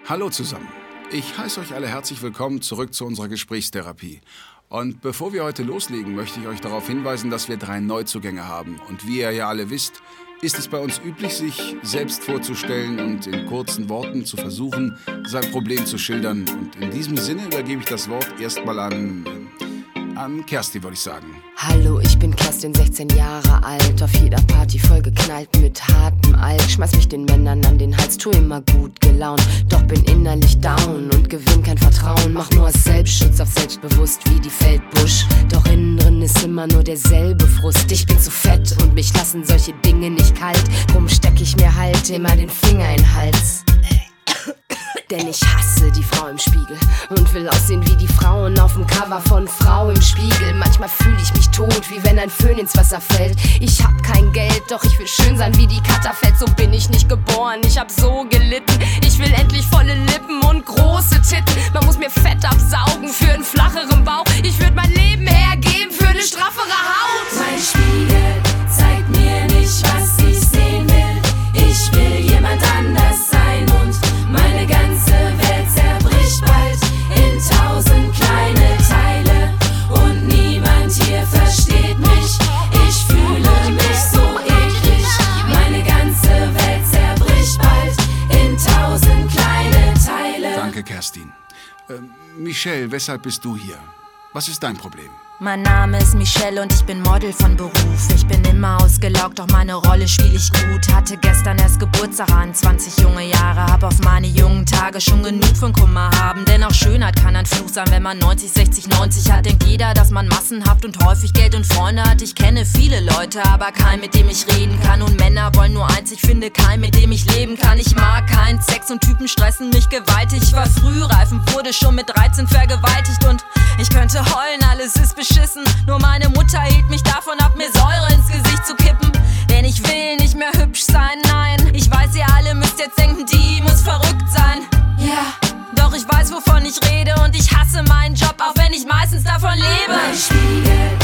Hallo zusammen. Ich heiße euch alle herzlich willkommen zurück zu unserer Gesprächstherapie. Und bevor wir heute loslegen, möchte ich euch darauf hinweisen, dass wir 3 Neuzugänge haben. Und wie ihr ja alle wisst, ist es bei uns üblich, sich selbst vorzustellen und in kurzen Worten zu versuchen, sein Problem zu schildern. Und in diesem Sinne übergebe ich das Wort erstmal an Kerstin, würde ich sagen. Hallo, ich bin Kerstin, 16 Jahre alt, auf jeder Party vollgeknallt mit hartem Alk. Schmeiß mich den Männern an den Hals, tu immer gut gelaunt, doch bin innerlich down und gewinn kein Vertrauen. Mach nur aus Selbstschutz auf selbstbewusst wie die Feldbusch, doch innen drin ist immer nur derselbe Frust. Ich bin zu fett und mich lassen solche Dinge nicht kalt, drum steck ich mir halt immer den Finger in den Hals. Denn ich hasse die Frau im Spiegel und will aussehen wie die Frauen auf dem Cover von Frau im Spiegel. Manchmal fühle ich mich tot, wie wenn ein Föhn ins Wasser fällt. Ich hab kein Geld, doch ich will schön sein wie die Katterfeld. So bin ich nicht geboren, ich hab so gelitten. Ich will endlich volle Lippen und große Titten. Man muss mir Fett absaugen für einen flacheren Bauch. Ich würd mein Leben hergeben für eine straffere Haut. Mein Spiegel zeigt mir nicht, was ich sehen will. Ich will jemand anders sein und meine ganze Welt zerbricht bald in 1000 kleine Teile und niemand hier versteht mich. Ich fühle mich so eklig. Meine ganze Welt zerbricht bald in 1000 kleine Teile. Danke, Kerstin. Michelle, weshalb bist du hier? Was ist dein Problem? Mein Name ist Michelle und ich bin Model von Beruf. Ich bin immer ausgelaugt, doch meine Rolle spiel ich gut. Hatte gestern erst Geburtstag an, 20 junge Jahre. Hab auf meine jungen Tage schon genug von Kummer haben. Denn auch Schönheit kann ein Fluch sein, wenn man 90, 60, 90 hat. Denkt jeder, dass man massenhaft und häufig Geld und Freunde hat. Ich kenne viele Leute, aber keinen, mit dem ich reden kann. Und Männer wollen nur eins, ich finde keinen, mit dem ich leben kann. Ich mag keinen Sex und Typen stressen mich gewaltig. Ich war frühreif und wurde schon mit 13 vergewaltigt. Und ich könnte heulen, alles ist beschissen. Nur meine Mutter hielt mich davon ab, mir Säure ins Gesicht zu kippen. Denn ich will nicht mehr hübsch sein, nein. Ich weiß, ihr alle müsst jetzt denken, die muss verrückt sein. Ja, doch ich weiß, wovon ich rede und ich hasse meinen Job, auch wenn ich meistens davon lebe. Mein Spiegel